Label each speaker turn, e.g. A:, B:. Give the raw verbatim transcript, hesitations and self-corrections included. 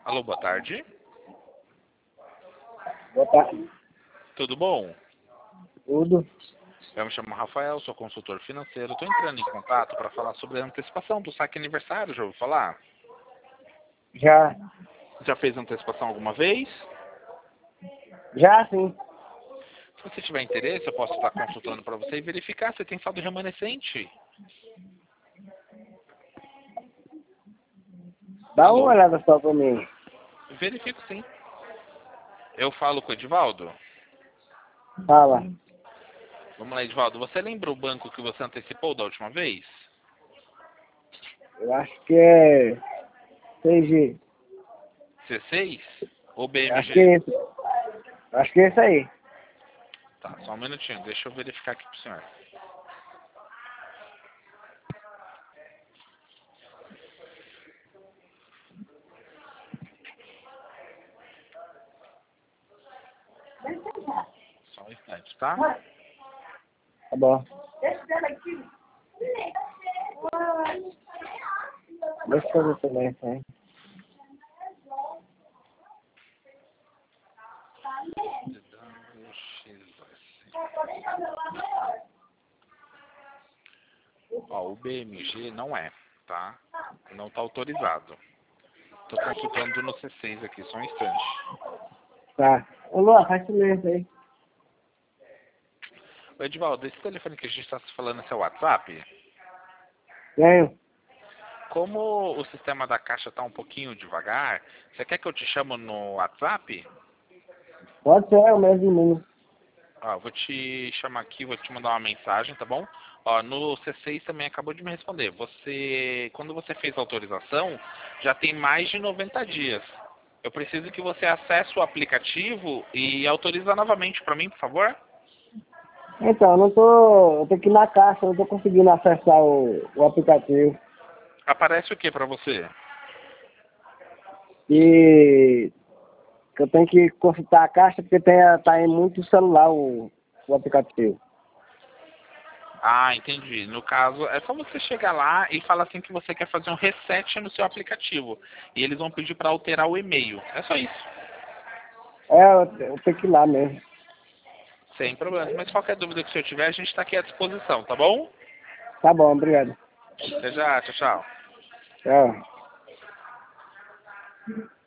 A: Alô, boa tarde.
B: Boa tarde.
A: Tudo bom?
B: Tudo.
A: Eu me chamo Rafael, sou consultor financeiro. Estou entrando em contato para falar sobre a antecipação do saque aniversário. Já ouviu falar?
B: Já.
A: Já fez antecipação alguma vez?
B: Já sim.
A: Se você tiver interesse, eu posso estar consultando para você e verificar se tem saldo remanescente.
B: Dá
A: Alô?
B: uma olhada só pra mim.
A: Verifico sim. Eu falo com o Edivaldo?
B: Fala.
A: Vamos lá, Edivaldo. Você lembra o banco que você antecipou da última vez?
B: Eu acho que é C G.
A: C seis ou
B: Eu Acho que é
A: B M G?
B: esse. Eu Acho que é esse aí.
A: Tá, só um minutinho. Deixa eu verificar aqui pro senhor. Só um instante, tá?
B: Tá bom. Deixa eu ver também isso aí.
A: Ó, o B M G não é, tá? Não está autorizado. Tô consultando no C seis aqui, só um instante.
B: Tá. Ô, Lua, faz silêncio aí.
A: Ô, Edivaldo, esse telefone que a gente está se falando é seu WhatsApp?
B: Tenho.
A: Como o sistema da caixa está um pouquinho devagar, você quer que eu te chamo no WhatsApp?
B: Pode ser, é o mesmo número.
A: Ó, vou te chamar aqui, vou te mandar uma mensagem, tá bom? Ó, no C seis também acabou de me responder. Você, quando você fez a autorização, já tem mais de noventa dias. Eu preciso que você acesse o aplicativo e autoriza novamente para mim, por favor.
B: Então, eu não tô. Eu tenho que ir na caixa, eu não tô conseguindo acessar o, o aplicativo.
A: Aparece o que para você?
B: E que eu tenho que consultar a caixa porque tem, tá em muito celular o, o aplicativo.
A: Ah, entendi. No caso, é só você chegar lá e falar assim que você quer fazer um reset no seu aplicativo. E eles vão pedir para alterar o e-mail. É só isso.
B: É, eu, eu tenho que ir lá mesmo.
A: Sem problema. Mas qualquer dúvida que o senhor tiver, a gente está aqui à disposição, tá bom?
B: Tá bom, obrigado.
A: Até já. Tchau, tchau.
B: Tchau.